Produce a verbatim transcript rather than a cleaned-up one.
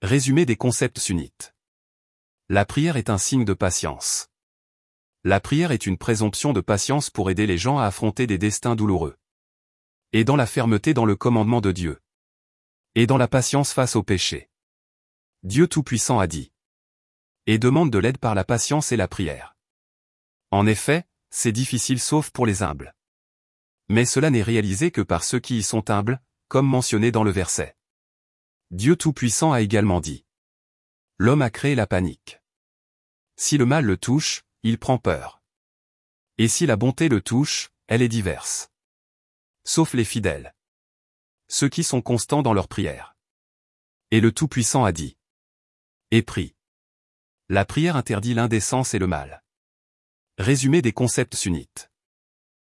Résumé des concepts sunnites. La prière est un signe de patience. La prière est une présomption de patience pour aider les gens à affronter des destins douloureux. Et dans la fermeté dans le commandement de Dieu. Et dans la patience face au péché. Dieu Tout-Puissant a dit. Et demande de l'aide par la patience et la prière. En effet, c'est difficile sauf pour les humbles. Mais cela n'est réalisé que par ceux qui y sont humbles, comme mentionné dans le verset. Dieu Tout-Puissant a également dit. L'homme a créé la panique. Si le mal le touche, il prend peur. Et si la bonté le touche, elle est diverse. Sauf les fidèles. Ceux qui sont constants dans leur prière. Et le Tout-Puissant a dit. Et prie. La prière interdit l'indécence et le mal. Résumé des concepts sunnites.